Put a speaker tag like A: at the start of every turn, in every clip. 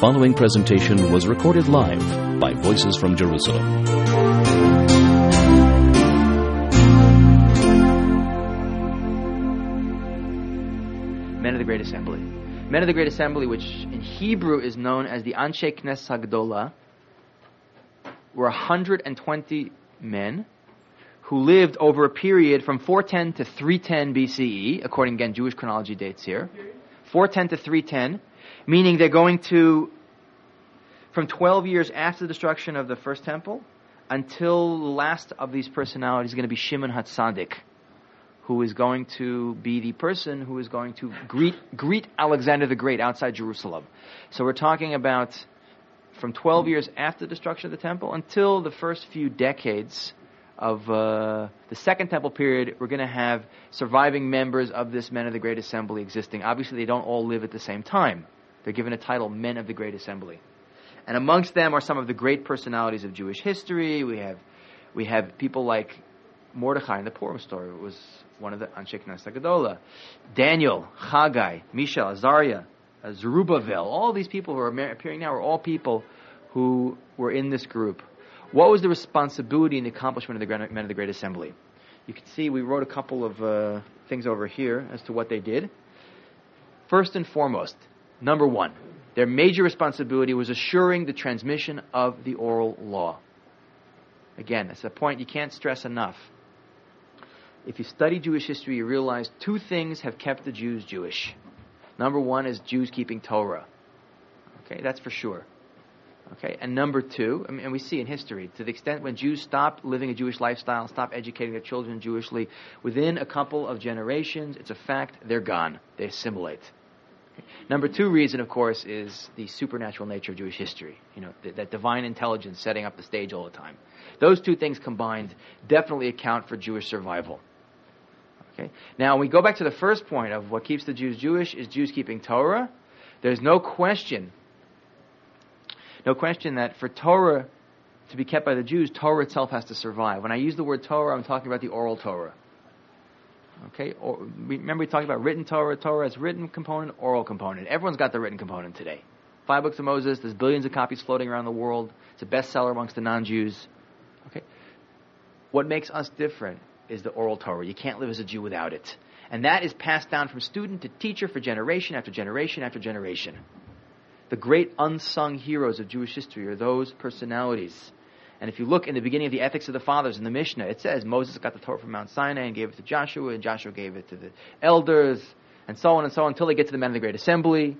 A: following presentation was recorded live by Voices from Jerusalem.
B: Men of the Great Assembly. Men of the Great Assembly, which in Hebrew is known as the Anshe Knesset Hagdola, were 120 men who lived over a period from 410 to 310 BCE, according, again, Jewish chronology dates here. 410 to 310, meaning they're going to, from 12 years after the destruction of the first temple, until the last of these personalities is going to be Shimon HaTzadik, who is going to be the person who is going to greet Alexander the Great outside Jerusalem. So we're talking about from 12 years after the destruction of the temple until the first few decades of the Second Temple period. We're going to have surviving members of this Men of the Great Assembly existing. Obviously, they don't all live at the same time. They're given a title, Men of the Great Assembly. And amongst them are some of the great personalities of Jewish history. We have people like Mordechai in the Purim story was one of the Anshe Knesset Hagdola. Daniel, Haggai, Mishael, Azariah, Zerubbabel. All these people who are appearing now are all people who were in this group. What was the responsibility and the accomplishment of the Men of the Great Assembly? You can see we wrote a couple of things over here as to what they did. First and foremost, number one, their major responsibility was assuring the transmission of the oral law. Again, that's a point you can't stress enough. If you study Jewish history, you realize two things have kept the Jews Jewish. Number one is Jews keeping Torah. Okay, that's for sure. Okay, and number two, and we see in history, to the extent when Jews stop living a Jewish lifestyle, stop educating their children Jewishly, within a couple of generations, it's a fact, they're gone. They assimilate. Okay. Number two reason, of course, is the supernatural nature of Jewish history. You know, that divine intelligence setting up the stage all the time. Those two things combined definitely account for Jewish survival. Okay. Now, when we go back to the first point of what keeps the Jews Jewish is Jews keeping Torah, there's no question that for Torah to be kept by the Jews, Torah itself has to survive. When I use the word Torah, I'm talking about the oral Torah. Okay? Remember we talked about written Torah. Torah has written component, oral component. Everyone's got the written component today. 5 books of Moses, there's billions of copies floating around the world. It's a bestseller amongst the non-Jews. Okay? What makes us different is the oral Torah. You can't live as a Jew without it. And that is passed down from student to teacher for generation after generation after generation. The great unsung heroes of Jewish history are those personalities. And if you look in the beginning of the Ethics of the Fathers in the Mishnah, it says Moses got the Torah from Mount Sinai and gave it to Joshua, and Joshua gave it to the elders, and so on until they get to the Men of the Great Assembly.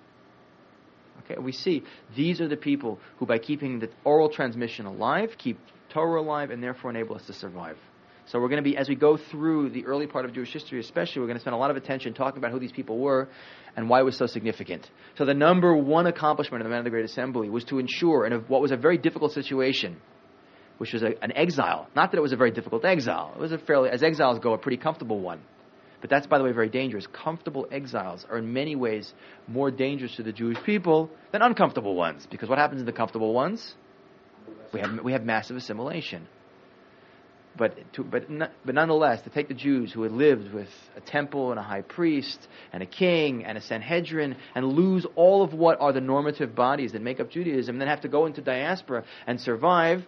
B: Okay, we see these are the people who, by keeping the oral transmission alive, keep Torah alive, and therefore enable us to survive. So we're going to be, as we go through the early part of Jewish history especially, we're going to spend a lot of attention talking about who these people were and why it was so significant. So the number one accomplishment of the Men of the Great Assembly was to ensure, in what was a very difficult situation, which was an exile. Not that it was a very difficult exile. It was a fairly, as exiles go, a pretty comfortable one. But that's, by the way, very dangerous. Comfortable exiles are in many ways more dangerous to the Jewish people than uncomfortable ones. Because what happens in the comfortable ones? We have massive assimilation. But nonetheless, to take the Jews who had lived with a temple and a high priest and a king and a Sanhedrin and lose all of what are the normative bodies that make up Judaism and then have to go into diaspora and survive,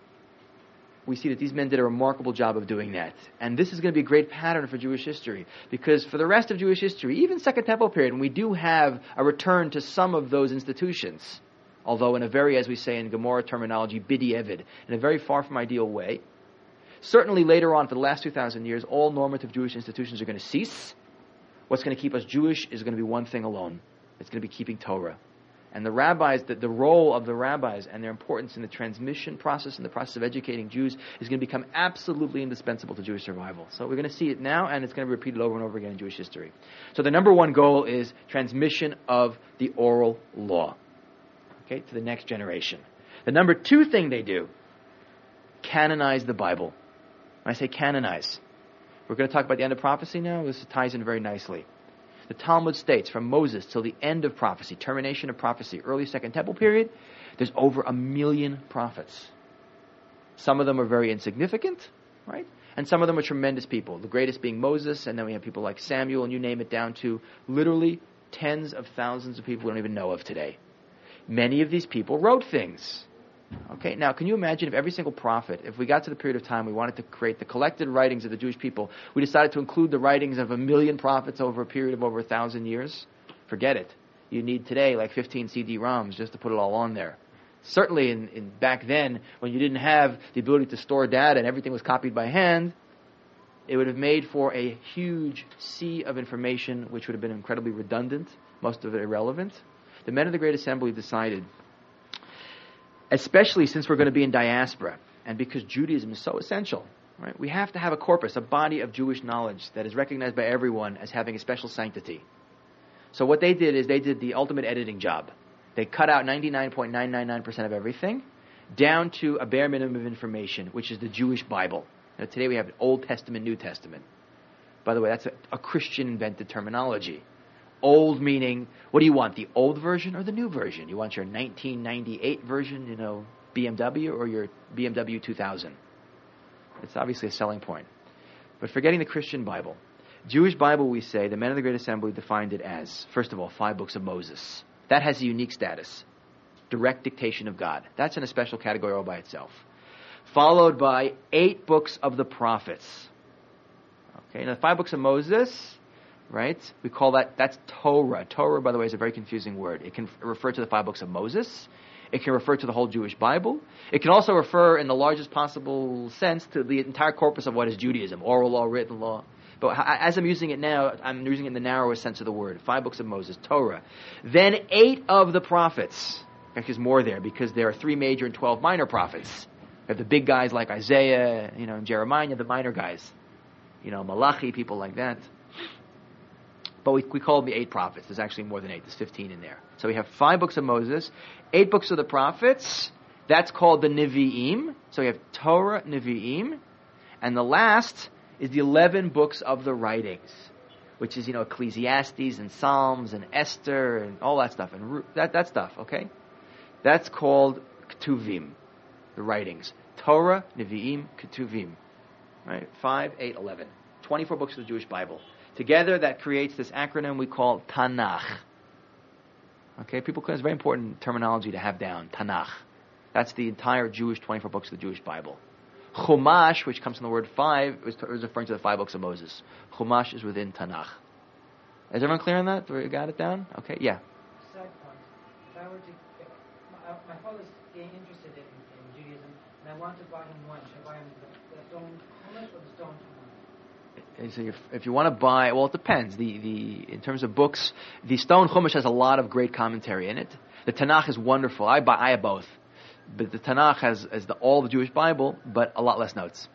B: we see that these men did a remarkable job of doing that. And this is going to be a great pattern for Jewish history, because for the rest of Jewish history, even Second Temple period, we do have a return to some of those institutions, although in a very, as we say in Gemara terminology, b'di'evid, in a very far from ideal way. Certainly later on, for the last 2,000 years, all normative Jewish institutions are going to cease. What's going to keep us Jewish is going to be one thing alone. It's going to be keeping Torah. And the rabbis, the role of the rabbis and their importance in the transmission process and the process of educating Jews is going to become absolutely indispensable to Jewish survival. So we're going to see it now, and it's going to be repeated over and over again in Jewish history. So the number one goal is transmission of the oral law, okay, to the next generation. The number two thing they do, canonize the Bible. When I say canonize, we're going to talk about the end of prophecy now. This ties in very nicely. The Talmud states from Moses till the end of prophecy, termination of prophecy, early Second Temple period, there's over 1 million prophets. Some of them are very insignificant, right? And some of them are tremendous people. The greatest being Moses, and then we have people like Samuel, and you name it, down to literally tens of thousands of people we don't even know of today. many of these people wrote things. Okay, now can you imagine if every single prophet, if we got to the period of time we wanted to create the collected writings of the Jewish people, we decided to include the writings of 1 million prophets over a period of over 1,000 years? Forget it. You need today like 15 CD-ROMs just to put it all on there. Certainly in back then, when you didn't have the ability to store data and everything was copied by hand, it would have made for a huge sea of information which would have been incredibly redundant, most of it irrelevant. The men of the Great Assembly decided, especially since we're going to be in diaspora, and because Judaism is so essential, right? We have to have a corpus, a body of Jewish knowledge that is recognized by everyone as having a special sanctity. So what they did is they did the ultimate editing job. They cut out 99.999% of everything, down to a bare minimum of information, which is the Jewish Bible. Now, today we have Old Testament, New Testament. By the way, that's a Christian-invented terminology. Old meaning, what do you want, the old version or the new version? You want your 1998 version, BMW, or your BMW 2000? It's obviously a selling point. But forgetting the Christian Bible, Jewish Bible, we say, the men of the Great Assembly defined it as, first of all, 5 books of Moses. That has a unique status. Direct dictation of God. That's in a special category all by itself. Followed by 8 books of the prophets. Okay, now the 5 books of Moses, right? We call that's Torah. Torah, by the way, is a very confusing word. It can refer to the 5 books of Moses. It can refer to the whole Jewish Bible. It can also refer, in the largest possible sense, to the entire corpus of what is Judaism, oral law, written law. But as I'm using it now, I'm using it in the narrowest sense of the word. 5 books of Moses, Torah. Then 8 of the prophets. In fact, there's more there because there are 3 major and 12 minor prophets. You have the big guys like Isaiah, and Jeremiah, and the minor guys. Malachi, people like that. But we call them the 8 prophets. There's actually more than 8. There's 15 in there. So we have 5 books of Moses, 8 books of the prophets. That's called the Nevi'im. So we have Torah, Nevi'im. And the last is the 11 books of the writings, which is, Ecclesiastes and Psalms and Esther and all that stuff. And that stuff, okay? That's called Ketuvim, the writings. Torah, Nevi'im, Ketuvim. Right? 5, 8, 11. 24 books of the Jewish Bible. Together, that creates this acronym we call Tanakh. Okay, it's very important terminology to have down. Tanakh. That's the entire Jewish 24 books of the Jewish Bible. Chumash, which comes from the word 5, is referring to the 5 books of Moses. Chumash is within Tanakh. Is everyone clear on that? We got it down? Okay, yeah.
C: Side point. If I were to, my father's getting interested in Judaism, and I want to buy him one. Should I buy him the stone Chumash or the stone Tanakh?
B: So if you want to buy, well, it depends. In terms of books, the stone Chumash has a lot of great commentary in it. The Tanakh is wonderful. I have both. But the Tanakh has all the Jewish Bible, but a lot less notes.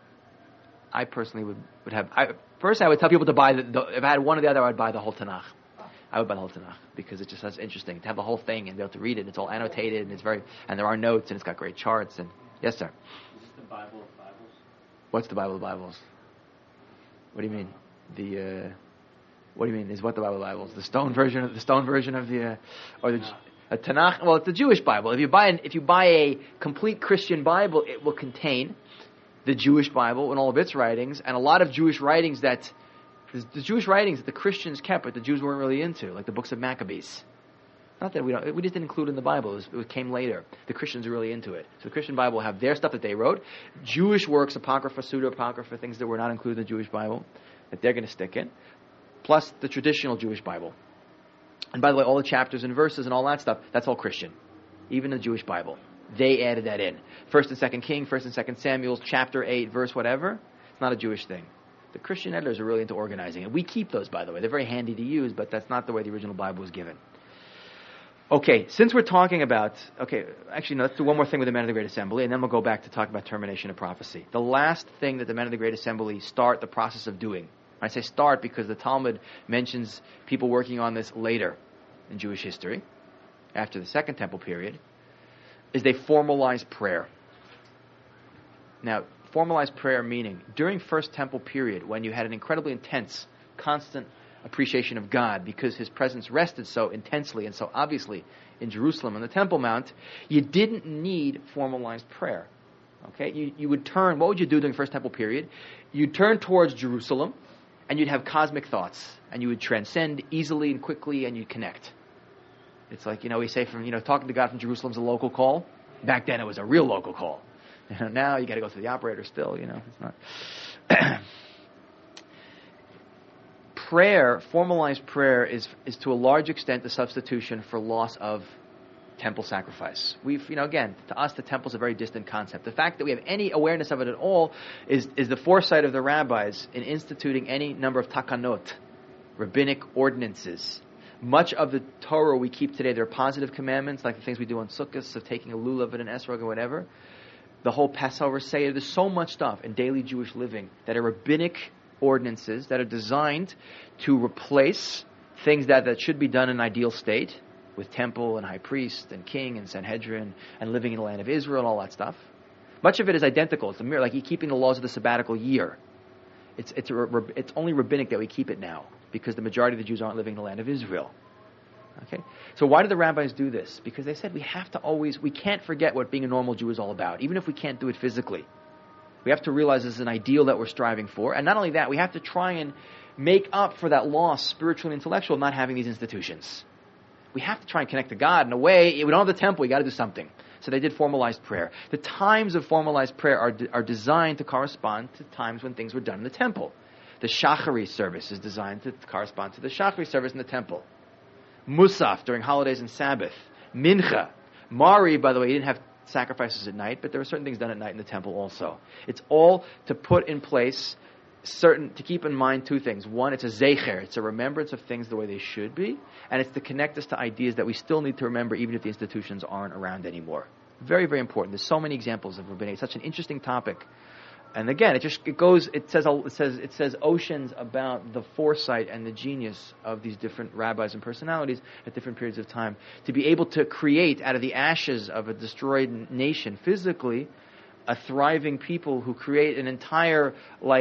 B: I personally would have. First, I would tell people to buy if I had one or the other, I would buy the whole Tanakh. I would buy the whole Tanakh because it just sounds interesting to have the whole thing and be able to read it. It's all annotated and there are notes and it's got great charts and yes, sir.
D: Is this the Bible of Bibles?
B: What's the Bible of Bibles? What do you mean? What do you mean? Is what the Bible of Bibles? The stone version of the or the. A Tanakh, well, it's the Jewish Bible. If you buy a complete Christian Bible, it will contain the Jewish Bible and all of its writings, and a lot of Jewish writings that the Christians kept, but the Jews weren't really into, like the books of Maccabees. Not that we just didn't include it in the Bible. It came later. The Christians are really into it. So the Christian Bible will have their stuff that they wrote, Jewish works, apocrypha, pseudo-apocrypha, things that were not included in the Jewish Bible that they're going to stick in, plus the traditional Jewish Bible. And by the way, all the chapters and verses and all that stuff, that's all Christian. Even the Jewish Bible. They added that in. 1st and 2nd King, 1st and 2nd Samuel, chapter 8, verse whatever. It's not a Jewish thing. The Christian editors are really into organizing it. We keep those, by the way. They're very handy to use, but that's not the way the original Bible was given. Okay, since we're talking about... actually, no, let's do one more thing with the Men of the Great Assembly, and then we'll go back to talk about termination of prophecy. The last thing that the Men of the Great Assembly start the process of doing... I say start because the Talmud mentions people working on this later in Jewish history, after the Second Temple period, is they formalize prayer. Now, formalized prayer meaning, during First Temple period, when you had an incredibly intense, constant appreciation of God because His presence rested so intensely and so obviously in Jerusalem on the Temple Mount, you didn't need formalized prayer. Okay, you would turn, what would you do during First Temple period? You'd turn towards Jerusalem, and you'd have cosmic thoughts, and you would transcend easily and quickly, and you'd connect. It's like, we say talking to God from Jerusalem's a local call. Back then it was a real local call. Now you got to go through the operator still, it's not. Prayer, formalized prayer, is to a large extent the substitution for loss of temple sacrifice. Again, to us the temple is a very distant concept. The fact that we have any awareness of it at all is the foresight of the rabbis in instituting any number of takanot, rabbinic ordinances. Much of the Torah we keep today, there are positive commandments, like the things we do on Sukkot, of taking a lulav and an esrog or whatever. The whole Passover Seder, there's so much stuff in daily Jewish living that are rabbinic ordinances that are designed to replace things that should be done in an ideal state, with temple and high priest and king and Sanhedrin and living in the land of Israel and all that stuff. Much of it is identical. It's a mirror, like keeping the laws of the sabbatical year. It's only rabbinic that we keep it now, because the majority of the Jews aren't living in the land of Israel. Okay, so why did the rabbis do this? Because they said we can't forget what being a normal Jew is all about, even if we can't do it physically. We have to realize this is an ideal that we're striving for, and not only that, we have to try and make up for that loss, spiritual and intellectual, of not having these institutions. We have to try and connect to God in a way. We don't have the temple, we got to do something. So they did formalized prayer. The times of formalized prayer are designed to correspond to times when things were done in the temple. The Shachari service is designed to correspond to the Shachari service in the temple. Musaf during holidays and Sabbath. Mincha. Mari, by the way, he didn't have sacrifices at night, but there were certain things done at night in the temple also. It's all to put in place to keep in mind two things. One, it's a zecher, it's a remembrance of things the way they should be, and it's to connect us to ideas that we still need to remember even if the institutions aren't around anymore. Very, very important. There's so many examples of rabbinic. It's such an interesting topic. And again, it says oceans about the foresight and the genius of these different rabbis and personalities at different periods of time to be able to create out of the ashes of a destroyed nation physically a thriving people who create an entire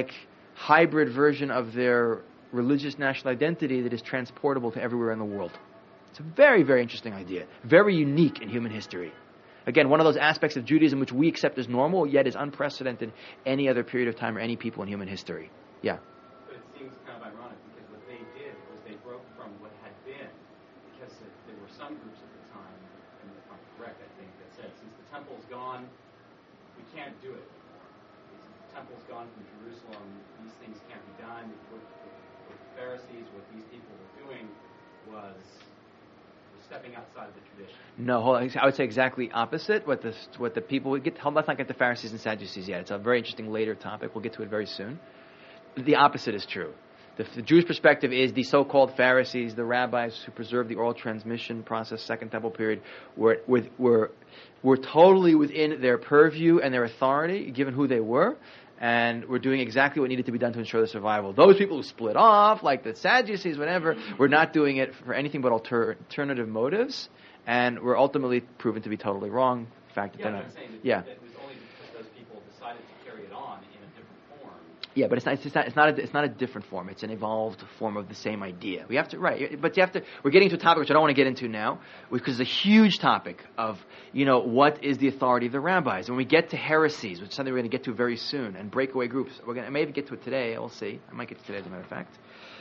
B: hybrid version of their religious national identity that is transportable to everywhere in the world. It's a very, very interesting idea, very unique in human history. Again, one of those aspects of Judaism which we accept as normal, yet is unprecedented any other period of time or any people in human history. Yeah.
D: But it seems kind of ironic because what they did was they broke from what had been, because there were some groups at the time, and if I'm correct, I think, that said, since the temple's gone, we can't do it anymore. Since the temple's gone from Jerusalem, these things can't be done. What the Pharisees, what these people were doing was stepping outside of the tradition.
B: No, I would say exactly opposite. What the people would get. Let's not get to Pharisees and Sadducees yet. It's a very interesting later topic. We'll get to it very soon. The opposite is true. The Jewish perspective is the so-called Pharisees, the rabbis who preserved the oral transmission process, Second Temple period, were totally within their purview and their authority, given who they were, and were doing exactly what needed to be done to ensure the survival. Those people who split off, like the Sadducees, whatever, were not doing it for anything but alternative motives, and were ultimately proven to be totally wrong. In fact,
D: I'm saying that it was only because those people decided to carry it on in a different form.
B: Yeah, but it's not a different form. It's an evolved form of the same idea. We have to, right, but you have to, we're getting to a topic which I don't want to get into now, because it's a huge topic of, what is the authority of the rabbis. When we get to heresies, which is something we're going to get to very soon, and breakaway groups, I may even get to it today, we'll see. I might get to it today, as a matter of fact.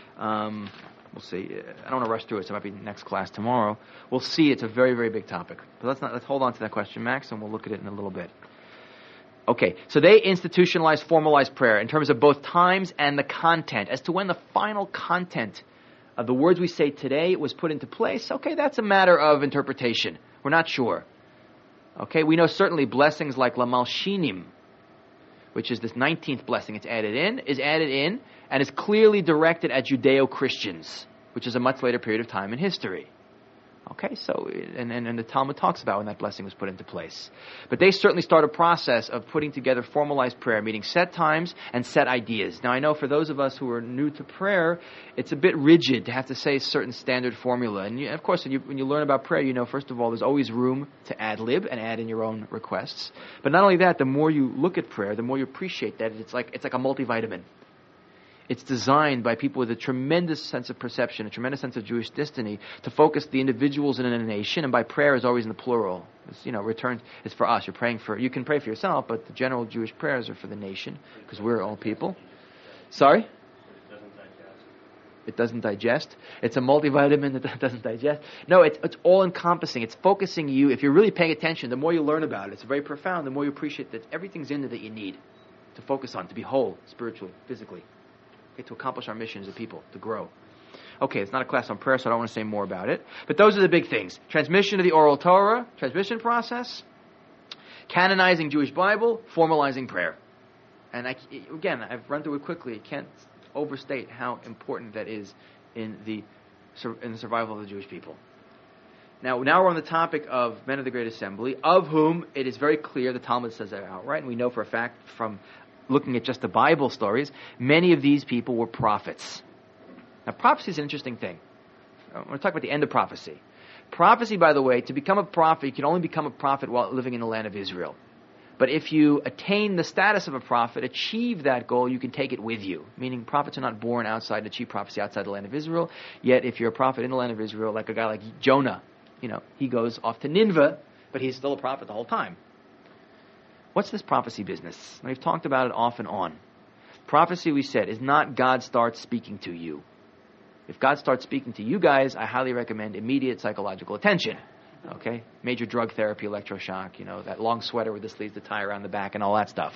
B: We'll see. I don't want to rush through it, so it might be next class tomorrow. We'll see. It's a very, very big topic. But let's hold on to that question, Max, and we'll look at it in a little bit. Okay, so they institutionalized, formalized prayer in terms of both times and the content. As to when the final content of the words we say today was put into place, okay, that's a matter of interpretation. We're not sure. Okay, we know certainly blessings like La Malshinim, which is this 19th blessing is added in and is clearly directed at Judeo-Christians, which is a much later period of time in history. Okay, so, and the Talmud talks about when that blessing was put into place. But they certainly start a process of putting together formalized prayer, meaning set times and set ideas. Now, I know for those of us who are new to prayer, it's a bit rigid to have to say a certain standard formula. And of course, when you learn about prayer, first of all, there's always room to ad-lib and add in your own requests. But not only that, the more you look at prayer, the more you appreciate that it's like a multivitamin. It's designed by people with a tremendous sense of perception, a tremendous sense of Jewish destiny, to focus the individuals in a nation, and by prayer is always in the plural. It's for us. You can pray for yourself, but the general Jewish prayers are for the nation, because we're all people. Sorry? it doesn't digest. It's a multivitamin that doesn't digest. No, it's all-encompassing. It's focusing you. If you're really paying attention, the more you learn about it, it's very profound, the more you appreciate that everything's in there that you need to focus on, to be whole, spiritually, physically, okay, to accomplish our mission as a people, to grow. Okay, it's not a class on prayer, so I don't want to say more about it. But those are the big things. Transmission of the oral Torah, transmission process, canonizing Jewish Bible, formalizing prayer. And again, I've run through it quickly. I can't overstate how important that is in the survival of the Jewish people. Now we're on the topic of men of the Great Assembly, of whom it is very clear, the Talmud says that outright, and we know for a fact from looking at just the Bible stories, many of these people were prophets. Now prophecy is an interesting thing. I want to talk about the end of prophecy. Prophecy, by the way, to become a prophet, you can only become a prophet while living in the land of Israel. But if you attain the status of a prophet, achieve that goal, you can take it with you. Meaning prophets are not born outside and achieve prophecy outside the land of Israel. Yet if you're a prophet in the land of Israel, like a guy like Jonah, he goes off to Nineveh, but he's still a prophet the whole time. What's this prophecy business? We've talked about it off and on. Prophecy, we said, is not God starts speaking to you. If God starts speaking to you guys, I highly recommend immediate psychological attention. Okay? Major drug therapy, electroshock, that long sweater with the sleeves to tie around the back and all that stuff.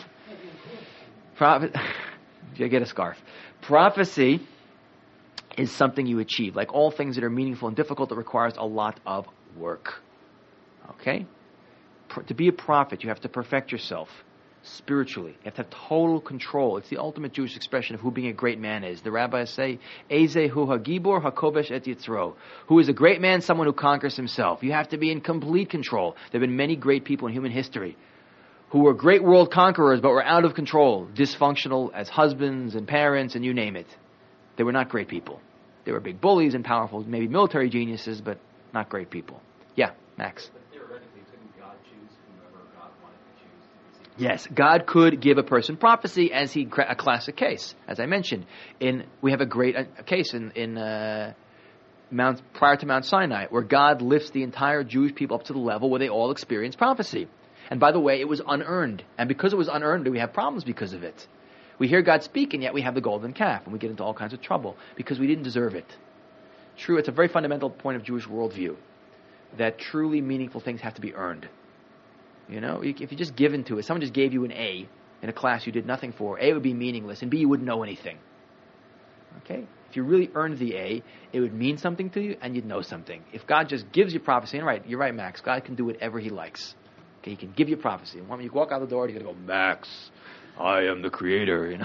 B: You get a scarf. Prophecy is something you achieve. Like all things that are meaningful and difficult, it requires a lot of work. Okay? To be a prophet, you have to perfect yourself spiritually. You have to have total control. It's the ultimate Jewish expression of who being a great man is. The rabbis say, Eze hu hagibor hakovesh et yitzro. Who is a great man? Someone who conquers himself. You have to be in complete control. There have been many great people in human history who were great world conquerors but were out of control, dysfunctional as husbands and parents and you name it. They were not great people. They were big bullies and powerful, maybe military geniuses, but not great people. Yeah, Max.
D: But theoretically, couldn't God choose whomever God wanted to choose to receive?
B: Yes, God could give a person prophecy, as a classic case, as I mentioned. We have a great case in prior to Mount Sinai, where God lifts the entire Jewish people up to the level where they all experience prophecy. And by the way, it was unearned, and because it was unearned, we have problems because of it. We hear God speak, and yet we have the golden calf, and we get into all kinds of trouble because we didn't deserve it. True, it's a very fundamental point of Jewish worldview that truly meaningful things have to be earned. If you just give into it, someone just gave you an A in a class you did nothing for, A would be meaningless, and B, you wouldn't know anything. Okay? If you really earned the A, it would mean something to you, and you'd know something. If God just gives you prophecy, and you're right, Max, God can do whatever He likes. Okay, He can give you prophecy. And when you walk out the door, you're going to go, Max, I am the creator,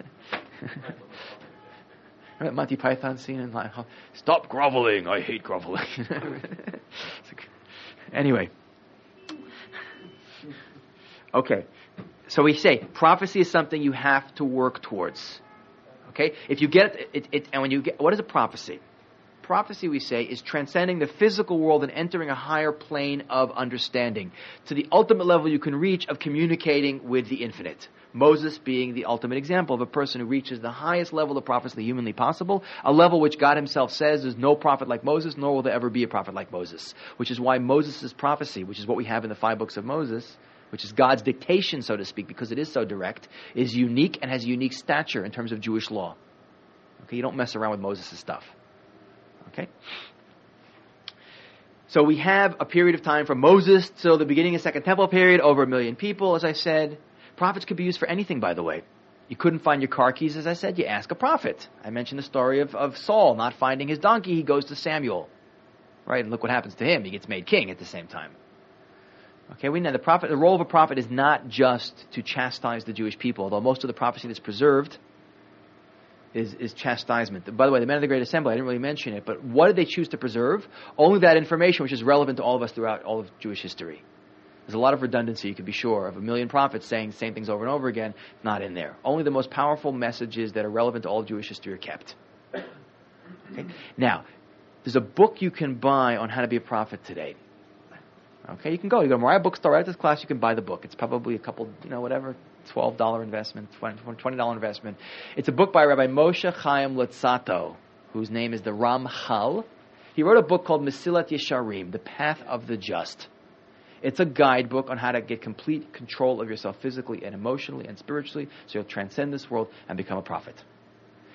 B: Right, Monty Python scene in like, stop groveling, I hate groveling. Anyway. Okay. So we say, prophecy is something you have to work towards. Okay? If you get it, and when you get, what is a prophecy? Prophecy, we say, is transcending the physical world and entering a higher plane of understanding to the ultimate level you can reach of communicating with the infinite. Moses being the ultimate example of a person who reaches the highest level of prophecy humanly possible, a level which God Himself says there's no prophet like Moses, nor will there ever be a prophet like Moses. Which is why Moses' prophecy, which is what we have in the 5 books of Moses, which is God's dictation, so to speak, because it is so direct, is unique and has a unique stature in terms of Jewish law. Okay, you don't mess around with Moses' stuff. Okay? So we have a period of time from Moses till the beginning of the Second Temple period, over 1 million people, as I said. Prophets could be used for anything, by the way. You couldn't find your car keys, as I said, you ask a prophet. I mentioned the story of Saul not finding his donkey, he goes to Samuel. Right, and look what happens to him, he gets made king at the same time. Okay, we know the role of a prophet is not just to chastise the Jewish people, although most of the prophecy that's preserved is chastisement. By the way, the men of the Great Assembly, I didn't really mention it, but what did they choose to preserve? Only that information which is relevant to all of us throughout all of Jewish history. There's a lot of redundancy, you can be sure, of 1 million prophets saying the same things over and over again, not in there. Only the most powerful messages that are relevant to all Jewish history are kept. Okay? Now, there's a book you can buy on how to be a prophet today. Okay, you go to Moriah Bookstore, right at this class, you can buy the book. It's probably a couple, $12 investment, $20 investment. It's a book by Rabbi Moshe Chaim Luzzatto, whose name is the Ramchal. He wrote a book called Mesilat Yesharim, The Path of the Just. It's a guidebook on how to get complete control of yourself physically and emotionally and spiritually so you'll transcend this world and become a prophet.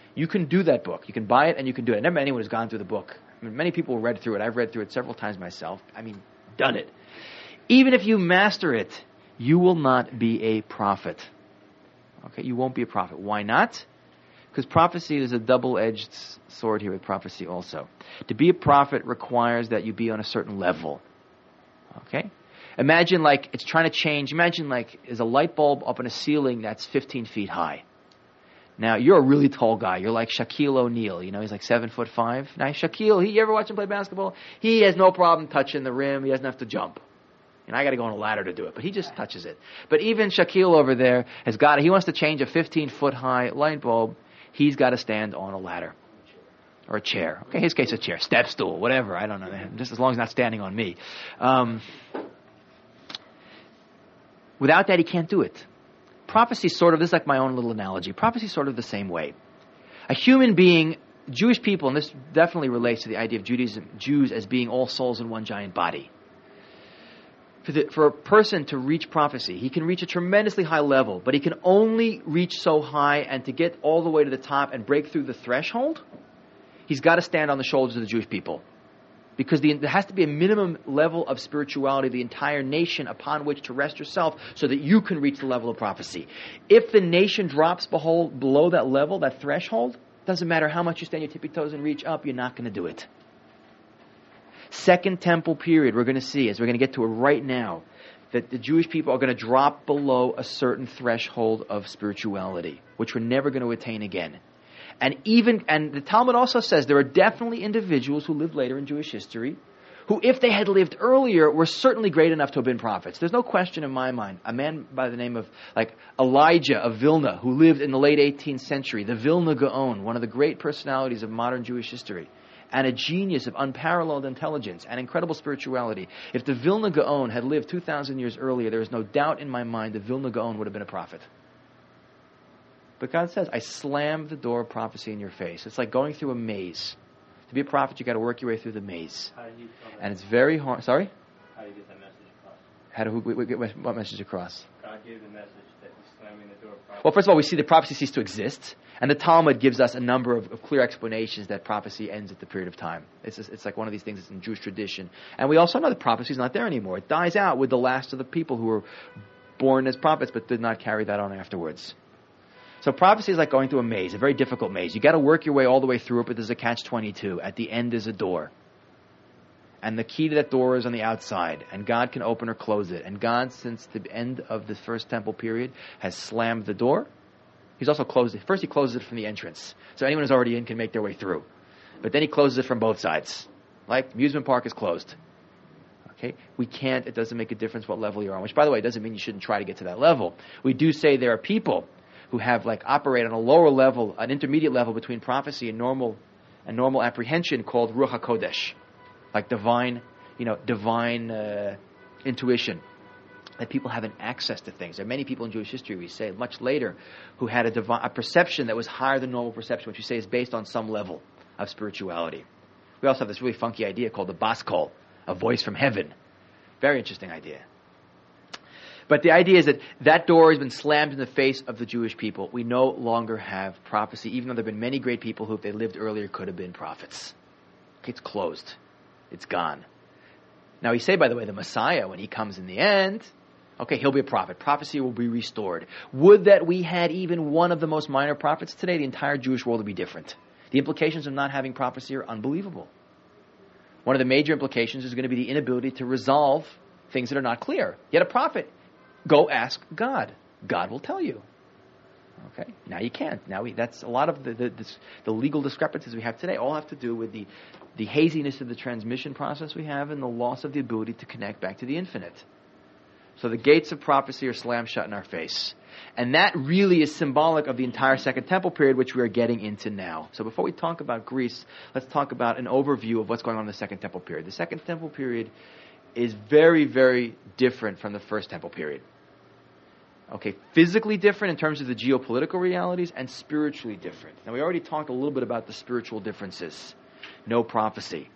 B: You can do that book. You can buy it and you can do it. I never met anyone who's gone through the book. I mean, many people read through it. I've read through it several times myself. I mean, done it. Even if you master it, you will not be a prophet. Okay, you won't be a prophet. Why not? Because prophecy is a double-edged sword here with prophecy also. To be a prophet requires that you be on a certain level. Okay? Imagine like it's trying to change. Imagine like there's a light bulb up in a ceiling that's 15 feet high. Now, you're a really tall guy. You're like Shaquille O'Neal. You know, he's like 7'5". Now, Shaquille, you ever watch him play basketball? He has no problem touching the rim. He doesn't have to jump. And I got to go on a ladder to do it, but he just touches it. But even Shaquille over there he wants to change a 15-foot high light bulb. He's got to stand on a ladder or a chair. Okay, in his case, a chair, step stool, whatever. I don't know. Just as long as not standing on me. Without that, he can't do it. Prophecy this is like my own little analogy. Prophecy is sort of the same way. A human being, Jewish people, and this definitely relates to the idea of Jews as being all souls in one giant body. For a person to reach prophecy, he can reach a tremendously high level, but he can only reach so high, and to get all the way to the top and break through the threshold, he's got to stand on the shoulders of the Jewish people. Because there has to be a minimum level of spirituality, the entire nation upon which to rest yourself so that you can reach the level of prophecy. If the nation drops below that level, that threshold, doesn't matter how much you stand your tippy toes and reach up, you're not going to do it. Second Temple period, we're going to see, as we're going to get to it right now, that the Jewish people are going to drop below a certain threshold of spirituality, which we're never going to attain again. And the Talmud also says there are definitely individuals who lived later in Jewish history who, if they had lived earlier, were certainly great enough to have been prophets. There's no question in my mind. A man by the name of Elijah of Vilna, who lived in the late 18th century, the Vilna Gaon, one of the great personalities of modern Jewish history, and a genius of unparalleled intelligence and incredible spirituality. If the Vilna Gaon had lived 2,000 years earlier, there is no doubt in my mind the Vilna Gaon would have been a prophet. But God says, I slammed the door of prophecy in your face. It's like going through a maze. To be a prophet, you've got to work your way through the maze.
E: How do you tell that?
B: And it's very hard. Sorry?
E: How do you get that message across?
B: How do we get what message across?
E: God gave the message that he's slamming the door of prophecy.
B: Well, first of all, we see the prophecy ceased to exist. And the Talmud gives us a number of clear explanations that prophecy ends at the period of time. It's like one of these things that's in Jewish tradition. And we also know that prophecy is not there anymore. It dies out with the last of the people who were born as prophets but did not carry that on afterwards. So prophecy is like going through a maze, a very difficult maze. You've got to work your way all the way through it, but there's a catch-22. At the end is a door. And the key to that door is on the outside. And God can open or close it. And God, since the end of the First Temple period, has slammed the door. He's also closed it. First he closes it from the entrance. So anyone who's already in can make their way through. But then he closes it from both sides. Like, amusement park is closed. Okay? It doesn't make a difference what level you're on. Which, by the way, doesn't mean you shouldn't try to get to that level. We do say there are people who have operate on a lower level, an intermediate level between prophecy and normal apprehension, called Ruach HaKodesh, like divine intuition. That people have an access to things. There are many people in Jewish history, we say much later, who had a perception that was higher than normal perception, which we say is based on some level of spirituality. We also have this really funky idea called the Bas Kol, a voice from heaven. Very interesting idea. But the idea is that door has been slammed in the face of the Jewish people. We no longer have prophecy, even though there have been many great people who, if they lived earlier, could have been prophets. Okay, it's closed. It's gone. Now, we say, by the way, the Messiah, when he comes in the end, okay, he'll be a prophet. Prophecy will be restored. Would that we had even one of the most minor prophets today, the entire Jewish world would be different. The implications of not having prophecy are unbelievable. One of the major implications is going to be the inability to resolve things that are not clear. Yet a prophet, go ask God. God will tell you. Okay? Now you can't. That's a lot of the legal discrepancies we have today all have to do with the haziness of the transmission process we have and the loss of the ability to connect back to the infinite. So the gates of prophecy are slammed shut in our face. And that really is symbolic of the entire Second Temple period, which we are getting into now. So before we talk about Greece, let's talk about an overview of what's going on in the Second Temple period. The Second Temple period is very, very different from the First Temple period. Okay, physically different in terms of the geopolitical realities and spiritually different. Now, we already talked a little bit about the spiritual differences. No prophecy.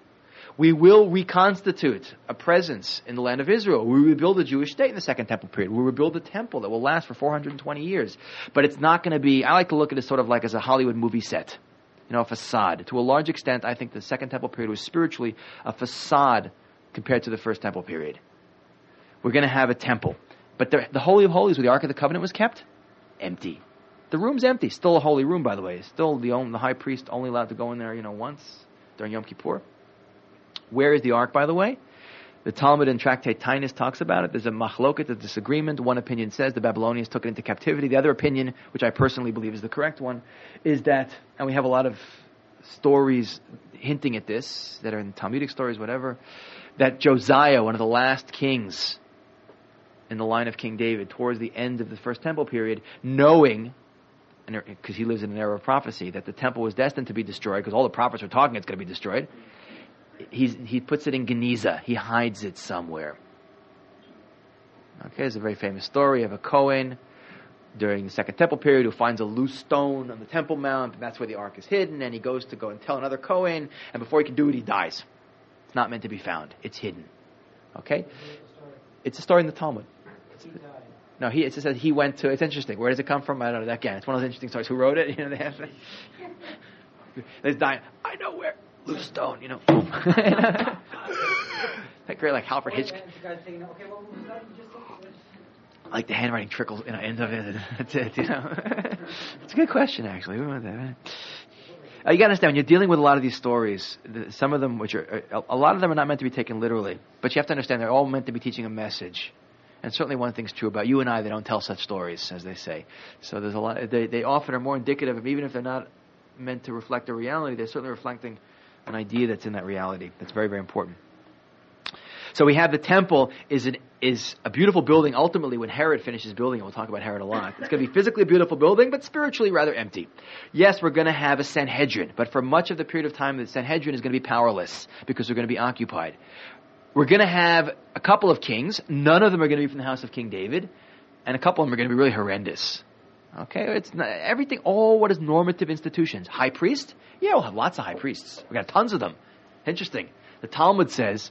B: We will reconstitute a presence in the land of Israel. We rebuild a Jewish state in the Second Temple period. We rebuild a temple that will last for 420 years. But it's not going to be, I like to look at it sort of like as a Hollywood movie set. A facade. To a large extent, I think the Second Temple period was spiritually a facade compared to the First Temple period. We're going to have a temple. But the Holy of Holies, where the Ark of the Covenant was kept, empty. The room's empty. Still a holy room, by the way. Still the high priest only allowed to go in there, once during Yom Kippur. Where is the Ark, by the way? The Talmud in Tractate Tainus talks about it. There's a machloket, a disagreement. One opinion says the Babylonians took it into captivity. The other opinion, which I personally believe is the correct one, is that, and we have a lot of stories hinting at this, that are in Talmudic stories, whatever, that Josiah, one of the last kings in the line of King David, towards the end of the First Temple period, knowing, because he lives in an era of prophecy, that the temple was destined to be destroyed, because all the prophets are talking it's going to be destroyed, he puts it in Geniza. He hides it somewhere. Okay, there's a very famous story of a Kohen during the Second Temple period who finds a loose stone on the Temple Mount, and that's where the Ark is hidden, and he goes to go and tell another Kohen, and before he can do it, he dies. It's not meant to be found. It's hidden. Okay? It's a story in the Talmud.
C: He died.
B: No, it says he went to, it's interesting. Where does it come from? I don't know. Again, it's one of those interesting stories. Who wrote it? They have there's dying. I know where. Loose stone, boom. That great, like Alfred Hitchcock. Like the handwriting trickles, ends of it. That's it, It's a good question, actually. We want that, right? You got to understand, when you're dealing with a lot of these stories, some of them, a lot of them are not meant to be taken literally. But you have to understand, they're all meant to be teaching a message. And certainly one thing's true about you and I, they don't tell such stories, as they say. So there's a lot, they often are more indicative of, even if they're not meant to reflect a reality, they're certainly reflecting an idea that's in that reality. That's very, very important. So we have the temple is a beautiful building. Ultimately, when Herod finishes building it, we'll talk about Herod a lot. It's going to be physically a beautiful building, but spiritually rather empty. Yes, we're going to have a Sanhedrin, but for much of the period of time, the Sanhedrin is going to be powerless because they're going to be occupied. We're going to have a couple of kings. None of them are going to be from the house of King David, and a couple of them are going to be really horrendous. Okay, it's not, everything, all what is normative institutions. High priest? Yeah, we'll have lots of high priests. We've got tons of them. Interesting. The Talmud says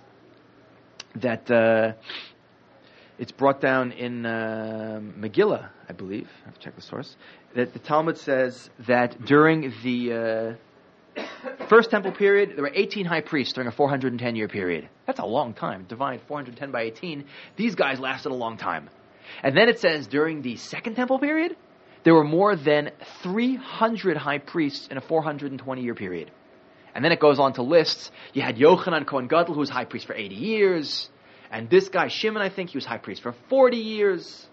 B: that it's brought down in Megillah, I believe. I have to check the source. That the Talmud says that during the First Temple period, there were 18 high priests during a 410-year period. That's a long time. Divide 410 by 18. These guys lasted a long time. And then it says during the Second Temple period, there were more than 300 high priests in a 420-year period. And then it goes on to lists. You had Yochanan Kohen Gadol, who was high priest for 80 years. And this guy, Shimon, I think, he was high priest for 40 years.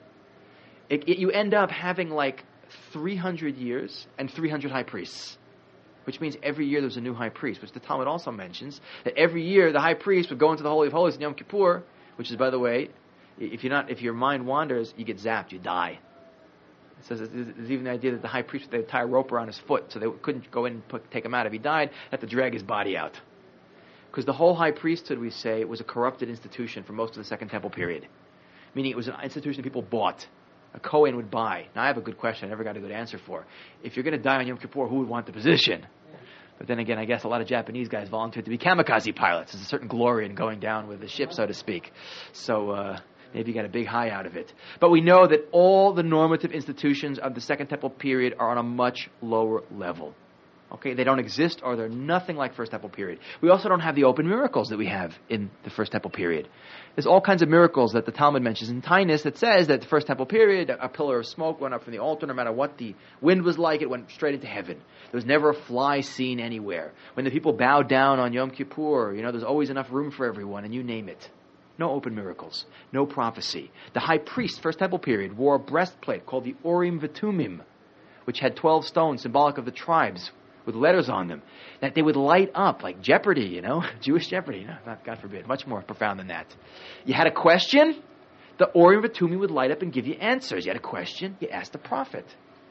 B: You end up having like 300 years and 300 high priests. Which means every year there's a new high priest. Which the Talmud also mentions. That every year the high priest would go into the Holy of Holies in Yom Kippur. Which is, by the way, if your mind wanders, you get zapped, you die. It says there's even the idea that the high priest, they'd tie a rope around his foot so they couldn't go in and take him out. If he died, they had to drag his body out. Because the whole high priesthood, we say, was a corrupted institution for most of the Second Temple period. Meaning it was an institution people bought. A Kohen would buy. Now I have a good question I never got a good answer for. If you're going to die on Yom Kippur, who would want the position? But then again, I guess a lot of Japanese guys volunteered to be kamikaze pilots. There's a certain glory in going down with the ship, so to speak. So maybe you got a big high out of it. But we know that all the normative institutions of the Second Temple period are on a much lower level. Okay, they don't exist, or they're nothing like First Temple period. We also don't have the open miracles that we have in the First Temple period. There's all kinds of miracles that the Talmud mentions in Tainus that says that the First Temple period, a pillar of smoke went up from the altar. No matter what the wind was like, it went straight into heaven. There was never a fly seen anywhere. When the people bowed down on Yom Kippur, there's always enough room for everyone, and you name it. No open miracles. No prophecy. The high priest, First Temple period, wore a breastplate called the Urim V'Tumim, which had 12 stones symbolic of the tribes, with letters on them, that they would light up like Jeopardy, Jewish Jeopardy. No, not, God forbid, much more profound than that. You had a question, the Urim V'Tumim would light up and give you answers. You had a question, you asked the prophet.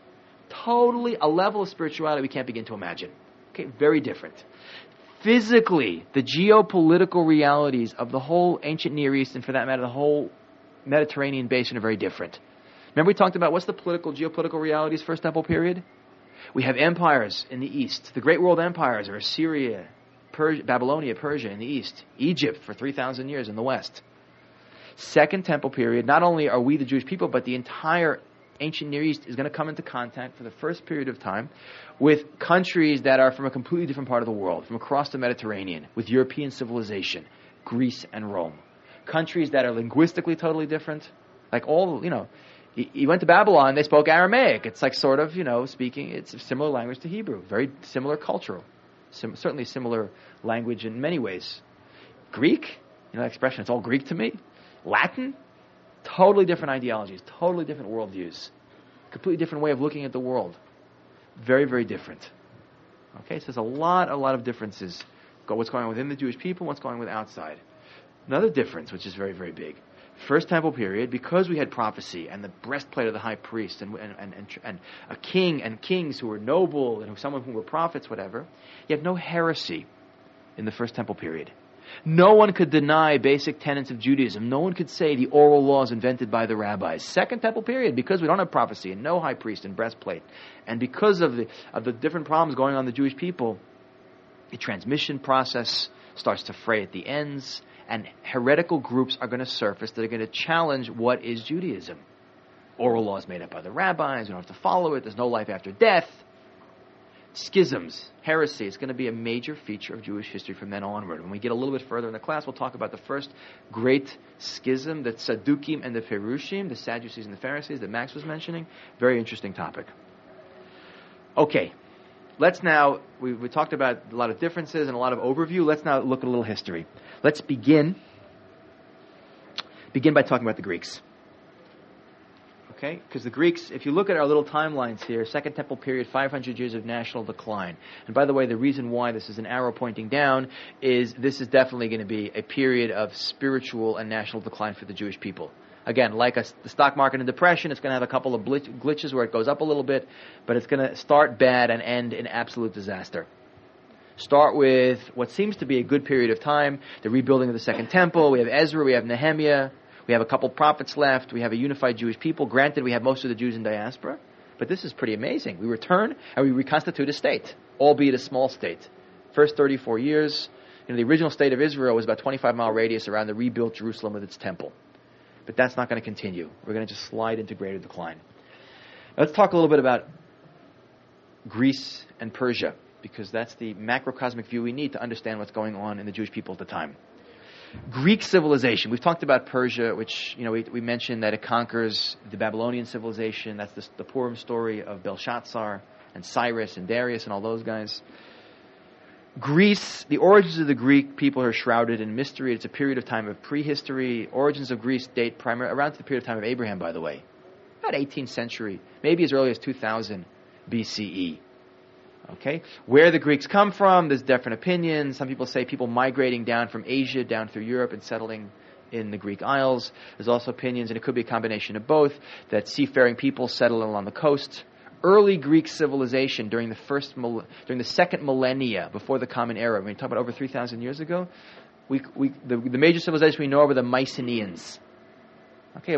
B: Totally a level of spirituality we can't begin to imagine. Okay, very different. Physically, the geopolitical realities of the whole ancient Near East, and for that matter, the whole Mediterranean basin, are very different. Remember we talked about what's the geopolitical realities First Temple period? We have empires in the east. The great world empires are Assyria, Babylonia, Persia in the east. Egypt for 3,000 years in the west. Second Temple period, not only are we the Jewish people, but the entire ancient Near East is going to come into contact for the first period of time with countries that are from a completely different part of the world, from across the Mediterranean, with European civilization, Greece and Rome. Countries that are linguistically totally different. Like you went to Babylon, they spoke Aramaic. It's like sort of, speaking, it's a similar language to Hebrew. Very similar cultural. Certainly similar language in many ways. Greek, that expression, it's all Greek to me. Latin, totally different ideologies, totally different worldviews. Completely different way of looking at the world. Very, very different. Okay, so there's a lot of differences. What's going on within the Jewish people, what's going on with outside. Another difference, which is very, very big. First Temple period, because we had prophecy and the breastplate of the high priest and a king and kings who were noble and someone who were prophets, whatever, you had no heresy in the First Temple period. No one could deny basic tenets of Judaism. No one could say the oral laws invented by the rabbis. Second Temple period, because we don't have prophecy and no high priest and breastplate, and because of the different problems going on in the Jewish people, the transmission process starts to fray at the ends, and heretical groups are going to surface that are going to challenge what is Judaism. Oral laws made up by the rabbis, we don't have to follow it, there's no life after death. Schisms, heresy, is going to be a major feature of Jewish history from then onward. When we get a little bit further in the class, we'll talk about the first great schism, the Saddukim and the Perushim, the Sadducees and the Pharisees that Max was mentioning. Very interesting topic. Okay, let's now, we talked about a lot of differences and a lot of overview. Let's now look at a little history. Let's begin by talking about the Greeks. Okay, because the Greeks, if you look at our little timelines here, Second Temple period, 500 years of national decline. And by the way, the reason why this is an arrow pointing down is this is definitely going to be a period of spiritual and national decline for the Jewish people. Again, like the stock market in depression, it's going to have a couple of glitches where it goes up a little bit, but it's going to start bad and end in absolute disaster. Start with what seems to be a good period of time, the rebuilding of the Second Temple. We have Ezra, we have Nehemiah. We have a couple prophets left. We have a unified Jewish people. Granted, we have most of the Jews in diaspora, but this is pretty amazing. We return and we reconstitute a state, albeit a small state. First 34 years, the original state of Israel was about 25-mile radius around the rebuilt Jerusalem with its temple. But that's not going to continue. We're going to just slide into greater decline. Now, let's talk a little bit about Greece and Persia, because that's the macrocosmic view we need to understand what's going on in the Jewish people at the time. Greek civilization. We've talked about Persia, which, we mentioned that it conquers the Babylonian civilization. That's the Purim story of Belshazzar and Cyrus and Darius and all those guys. Greece, the origins of the Greek people are shrouded in mystery. It's a period of time of prehistory. Origins of Greece date primarily around to the period of time of Abraham, by the way. About 18th century, maybe as early as 2000 BCE. Okay, where the Greeks come from, there's different opinions. Some people say people migrating down from Asia down through Europe and settling in the Greek Isles. There's also opinions, and it could be a combination of both, that seafaring people settle along the coast. Early Greek civilization during the second millennia before the Common Era. When we talk about over 3,000 years ago, the major civilization we know are the Mycenaeans. Okay,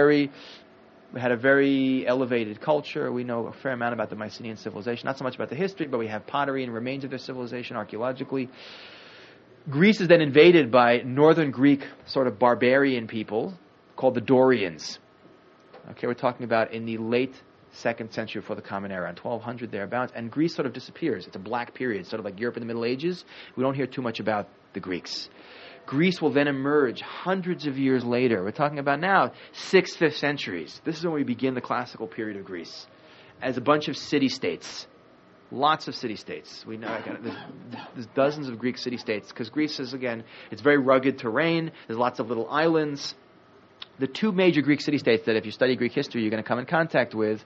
B: we had a very elevated culture. We know a fair amount about the Mycenaean civilization. Not so much about the history, but we have pottery and remains of their civilization archaeologically. Greece is then invaded by northern Greek sort of barbarian people called the Dorians. Okay, we're talking about in the late 2nd century before the Common Era, in 1200 thereabouts, and Greece sort of disappears. It's a black period, sort of like Europe in the Middle Ages. We don't hear too much about the Greeks. Greece will then emerge hundreds of years later. We're talking about now 6th, 5th centuries. This is when we begin the classical period of Greece as a bunch of city-states. Lots of city-states. We know there's dozens of Greek city-states because Greece is, again, it's very rugged terrain. There's lots of little islands. The two major Greek city-states that if you study Greek history you're going to come in contact with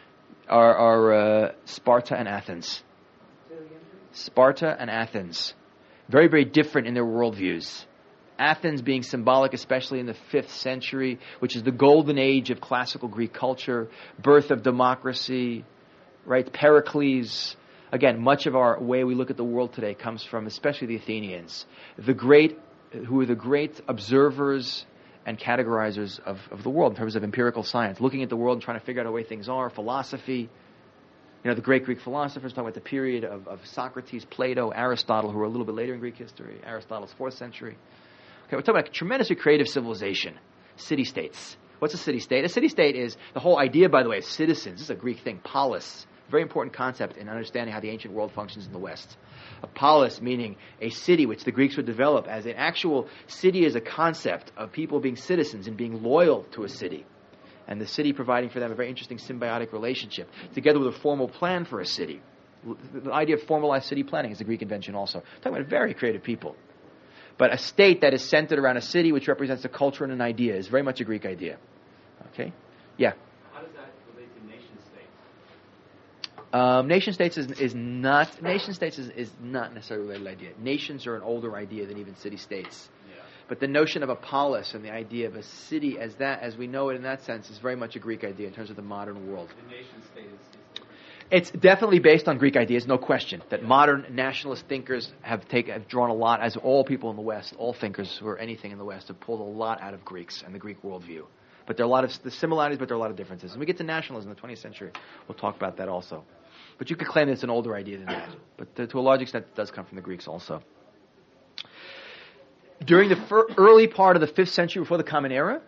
B: are Sparta and Athens. Sparta and Athens. Very, very different in their worldviews. Athens being symbolic, especially in the 5th century, which is the golden age of classical Greek culture, birth of democracy, right? Pericles. Again, much of our way we look at the world today comes from especially the Athenians, who were the great observers and categorizers of the world in terms of empirical science, looking at the world and trying to figure out the way things are, philosophy. The great Greek philosophers, talking about the period of Socrates, Plato, Aristotle, who were a little bit later in Greek history. Aristotle's 4th century. Okay, we're talking about tremendously creative civilization, city-states. What's a city-state? A city-state is the whole idea, by the way, of citizens. This is a Greek thing, polis. Very important concept in understanding how the ancient world functions in the West. A polis meaning a city, which the Greeks would develop as an actual city as a concept of people being citizens and being loyal to a city. And the city providing for them a very interesting symbiotic relationship, together with a formal plan for a city. The idea of formalized city planning is a Greek invention also. Talking about very creative people. But a state that is centered around a city which represents a culture and an idea is very much a Greek idea. Okay? Yeah?
D: How does that relate to nation states?
B: Nation states is not necessarily a related idea. Nations are an older idea than even city-states. But the notion of a polis and the idea of a city as we know it in that sense is very much a Greek idea in terms of the modern world.
D: The nation state is different.
B: It's definitely based on Greek ideas, no question. That modern nationalist thinkers have drawn a lot, as all people in the West, all thinkers who are anything in the West, have pulled a lot out of Greeks and the Greek worldview. But there are a lot of the similarities, but there are a lot of differences. When we get to nationalism in the 20th century, we'll talk about that also. But you could claim that it's an older idea than that. But to a large extent, it does come from the Greeks also. During the early part of the 5th century before the Common Era,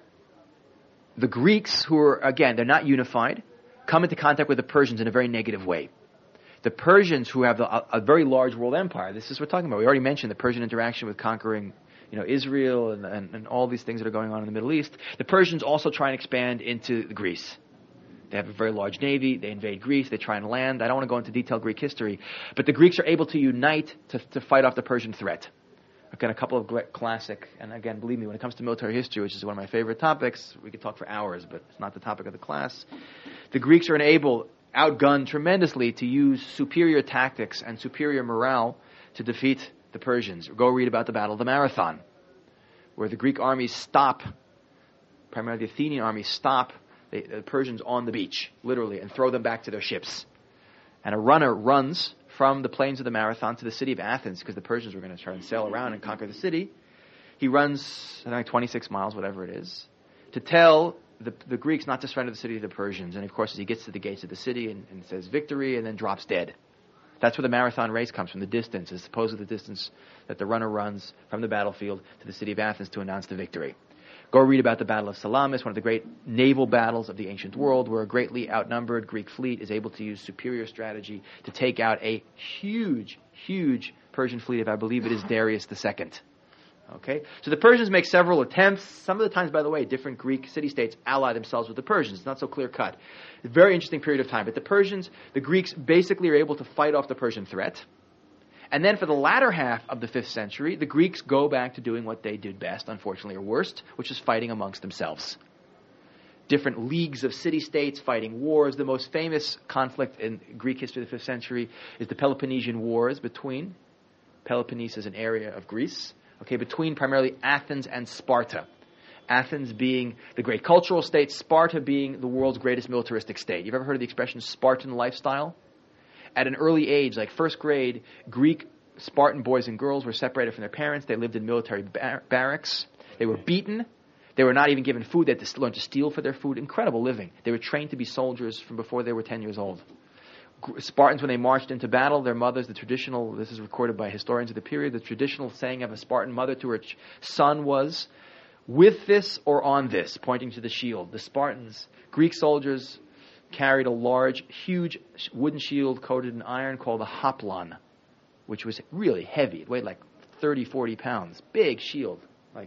B: the Greeks, who are, again, they're not unified, come into contact with the Persians in a very negative way. The Persians, who have a very large world empire, this is what we're talking about. We already mentioned the Persian interaction with conquering Israel and all these things that are going on in the Middle East. The Persians also try and expand into Greece. They have a very large navy. They invade Greece. They try and land. I don't want to go into detailed Greek history, but the Greeks are able to unite to fight off the Persian threat. Again, a couple of classic, and again, believe me, when it comes to military history, which is one of my favorite topics, we could talk for hours, but it's not the topic of the class. The Greeks are outgunned tremendously, to use superior tactics and superior morale to defeat the Persians. Go read about the Battle of the Marathon, where the Greek armies stop, primarily the Athenian armies stop the Persians on the beach, literally, and throw them back to their ships. And a runner runs from the plains of the Marathon to the city of Athens, because the Persians were going to try and sail around and conquer the city. He runs, I think, 26 miles, whatever it is, to tell the Greeks not to surrender the city to the Persians. And of course, as he gets to the gates of the city and says victory, and then drops dead. That's where the marathon race comes from, the distance, as opposed to the distance that the runner runs from the battlefield to the city of Athens to announce the victory. Go read about the Battle of Salamis, one of the great naval battles of the ancient world, where a greatly outnumbered Greek fleet is able to use superior strategy to take out a huge, huge Persian fleet of, I believe it is, Darius II. Okay? So the Persians make several attempts. Some of the times, by the way, different Greek city-states ally themselves with the Persians. It's not so clear-cut. It's a very interesting period of time. But the Greeks basically are able to fight off the Persian threat. And then for the latter half of the 5th century, the Greeks go back to doing what they did best, unfortunately, or worst, which is fighting amongst themselves. Different leagues of city-states fighting wars. The most famous conflict in Greek history of the 5th century is the Peloponnesian Wars between, Peloponnese is an area of Greece, between primarily Athens and Sparta. Athens being the great cultural state, Sparta being the world's greatest militaristic state. You've ever heard of the expression Spartan lifestyle? At an early age, like 1st grade, Greek Spartan boys and girls were separated from their parents. They lived in military barracks. They were beaten. They were not even given food. They had to learn to steal for their food. Incredible living. They were trained to be soldiers from before they were 10 years old. Spartans, when they marched into battle, their mothers, this is recorded by historians of the period, the traditional saying of a Spartan mother to her son was, "With this or on this," pointing to the shield. The Spartans, Greek soldiers, carried a large, huge wooden shield coated in iron called a hoplon, which was really heavy. It weighed like 30, 40 pounds. Big shield, a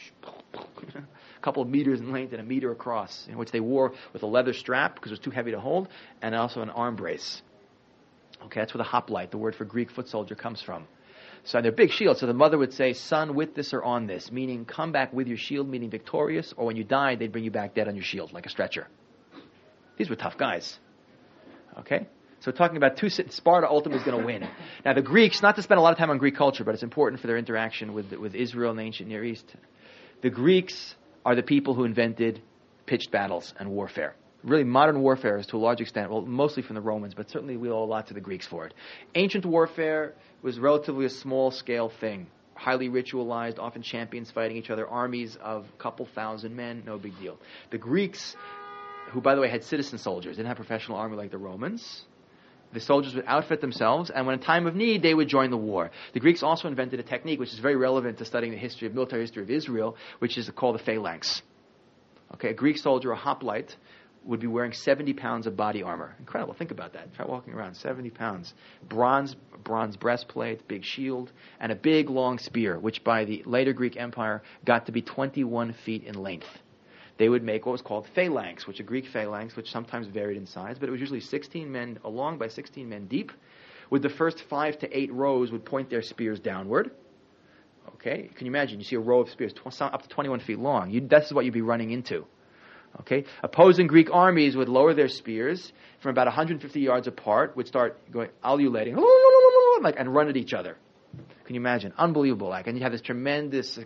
B: couple of meters in length and a meter across, which they wore with a leather strap because it was too heavy to hold, and also an arm brace. Okay, that's where the hoplite, the word for Greek foot soldier, comes from. So they're big shields. So the mother would say, "Son, with this or on this," meaning come back with your shield, meaning victorious, or when you died, they'd bring you back dead on your shield, like a stretcher. These were tough guys. Okay? So we're talking about Sparta ultimately is going to win. Now the Greeks, not to spend a lot of time on Greek culture, but it's important for their interaction with Israel and the ancient Near East. The Greeks are the people who invented pitched battles and warfare. Really, modern warfare is to a large extent, well, mostly from the Romans, but certainly we owe a lot to the Greeks for it. Ancient warfare was relatively a small-scale thing. Highly ritualized, often champions fighting each other, armies of a couple thousand men, no big deal. The Greeks, who, by the way, had citizen soldiers, didn't have a professional army like the Romans, The soldiers would outfit themselves, and when in time of need, they would join the war. The Greeks also invented a technique which is very relevant to studying the military history of Israel, which is called the phalanx. Okay, a Greek soldier, a hoplite, would be wearing 70 pounds of body armor. Incredible. Think about that. Try walking around. 70 pounds. Bronze breastplate, big shield, and a big long spear, which by the later Greek Empire got to be 21 feet in length. They would make what was called phalanx, which a Greek phalanx, which sometimes varied in size, but it was usually 16 men along by 16 men deep, with the first 5 to 8 rows would point their spears downward. Okay, can you imagine? You see a row of spears up to 21 feet long. This is what you'd be running into. Okay, opposing Greek armies would lower their spears from about 150 yards apart, would start going ululating, and run at each other. Can you imagine? Unbelievable! And you have this tremendous,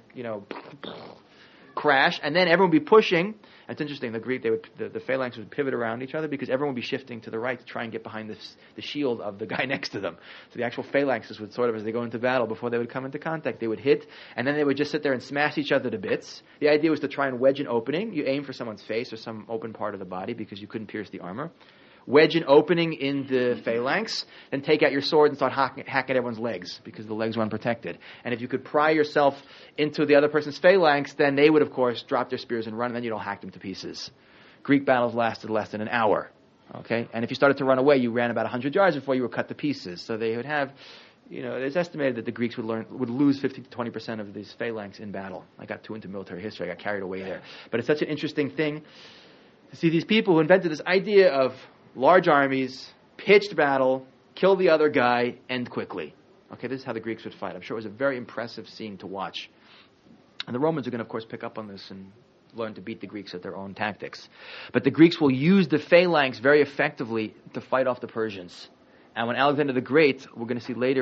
B: crash, and then everyone would be pushing. And it's interesting. The phalanx would pivot around each other because everyone would be shifting to the right to try and get behind the shield of the guy next to them. So the actual phalanxes would sort of, as they go into battle, before they would come into contact, they would hit, and then they would just sit there and smash each other to bits. The idea was to try and wedge an opening. You aim for someone's face or some open part of the body because you couldn't pierce the armor. Wedge an opening in the phalanx, then take out your sword and start hacking at everyone's legs because the legs were unprotected. And if you could pry yourself into the other person's phalanx, then they would, of course, drop their spears and run, and then you'd all hack them to pieces. Greek battles lasted less than an hour. Okay, and if you started to run away, you ran about 100 yards before you were cut to pieces. So they would have, it's estimated that the Greeks would lose 50 to 20% of these phalanx in battle. I got too into military history. I got carried away there. But it's such an interesting thing to see these people who invented this idea of large armies, pitched battle, kill the other guy, end quickly. Okay, this is how the Greeks would fight. I'm sure it was a very impressive scene to watch. And the Romans are going to, of course, pick up on this and learn to beat the Greeks at their own tactics. But the Greeks will use the phalanx very effectively to fight off the Persians. And when Alexander the Great, we're going to see later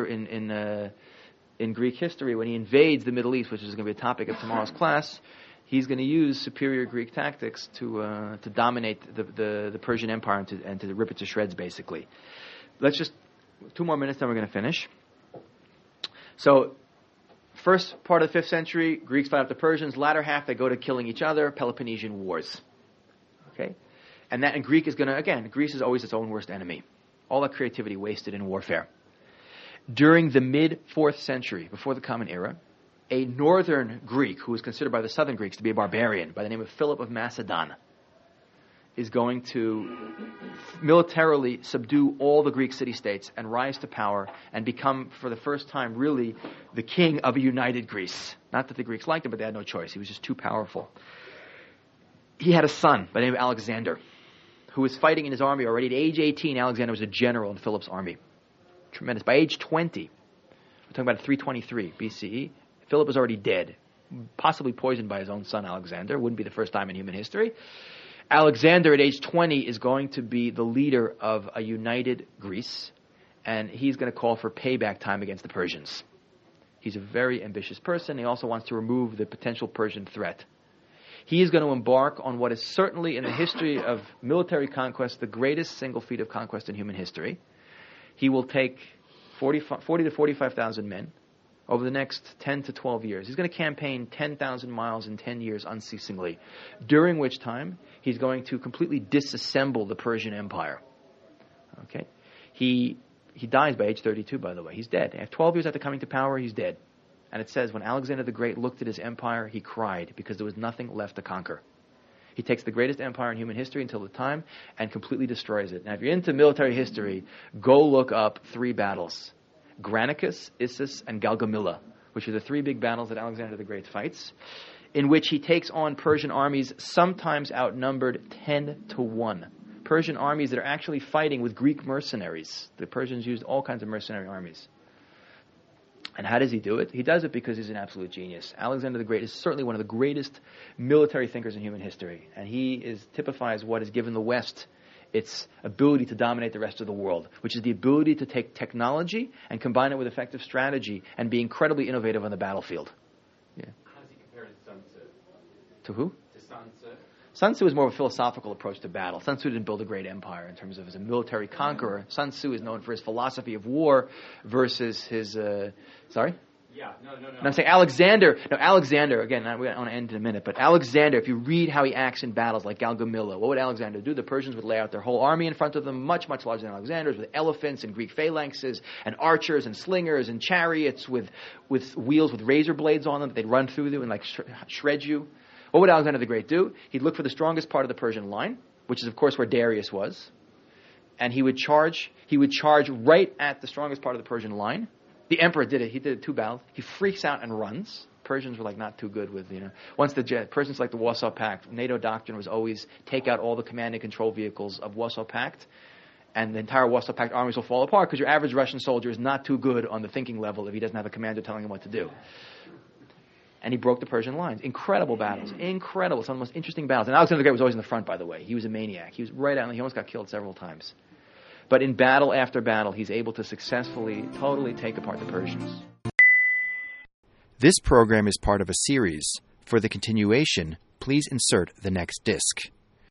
B: in Greek history, when he invades the Middle East, which is going to be a topic of tomorrow's class, he's going to use superior Greek tactics to dominate the Persian Empire and to rip it to shreds, basically. Let's just 2 more minutes, then we're going to finish. So, first part of the 5th century, Greeks fight off the Persians. Latter half, they go to killing each other, Peloponnesian Wars. Okay, and Greece is always its own worst enemy. All that creativity wasted in warfare. During the mid-4th century, before the Common Era, a northern Greek, who was considered by the southern Greeks to be a barbarian, by the name of Philip of Macedon, is going to militarily subdue all the Greek city-states and rise to power and become, for the first time, really the king of a united Greece. Not that the Greeks liked him, but they had no choice. He was just too powerful. He had a son by the name of Alexander, who was fighting in his army already. At age 18, Alexander was a general in Philip's army. Tremendous. By age 20, we're talking about 323 BCE, Philip was already dead, possibly poisoned by his own son Alexander. Wouldn't be the first time in human history. Alexander at age 20 is going to be the leader of a united Greece, and he's going to call for payback time against the Persians. He's a very ambitious person. He also wants to remove the potential Persian threat. He is going to embark on what is certainly in the history of military conquest the greatest single feat of conquest in human history. He will take 40 to 45,000 men over the next 10 to 12 years. He's going to campaign 10,000 miles in 10 years unceasingly, during which time he's going to completely disassemble the Persian Empire. Okay, He dies by age 32, by the way. He's dead. 12 years after coming to power, he's dead. And it says, when Alexander the Great looked at his empire, he cried because there was nothing left to conquer. He takes the greatest empire in human history until the time and completely destroys it. Now, if you're into military history, go look up 3 battles. Granicus, Issus, and Gaugamela, which are the 3 big battles that Alexander the Great fights, in which he takes on Persian armies sometimes outnumbered 10 to 1. Persian armies that are actually fighting with Greek mercenaries. The Persians used all kinds of mercenary armies. And how does he do it? He does it because he's an absolute genius. Alexander the Great is certainly one of the greatest military thinkers in human history. And he typifies what has given the West its ability to dominate the rest of the world, which is the ability to take technology and combine it with effective strategy and be incredibly innovative on the battlefield. Yeah.
D: How does he compare to Sun Tzu?
B: To who?
D: To Sun Tzu?
B: Sun Tzu is more of a philosophical approach to battle. Sun Tzu didn't build a great empire in terms of as a military conqueror. Sun Tzu is known for his philosophy of war versus his... Sorry?
D: Yeah, no.
B: And I'm saying Alexander, again, I want to end in a minute, but Alexander, if you read how he acts in battles like Gaugamela, what would Alexander do? The Persians would lay out their whole army in front of them, much, much larger than Alexander's, with elephants and Greek phalanxes and archers and slingers and chariots with wheels with razor blades on them that they'd run through you and like shred you. What would Alexander the Great do? He'd look for the strongest part of the Persian line, which is, of course, where Darius was, and he would charge right at the strongest part of the Persian line. The emperor did it. He did it 2 battles. He freaks out and runs. Persians were like not too good with, once the Persians like the Warsaw Pact, NATO doctrine was always take out all the command and control vehicles of Warsaw Pact, and the entire Warsaw Pact armies will fall apart because your average Russian soldier is not too good on the thinking level if he doesn't have a commander telling him what to do. And he broke the Persian lines. Incredible battles. Incredible. Some of the most interesting battles. And Alexander the Great was always in the front, by the way. He was a maniac. He was right out, he almost got killed several times. But in battle after battle, he's able to successfully, totally take apart the Persians.
F: This program is part of a series. For the continuation, please insert the next disc.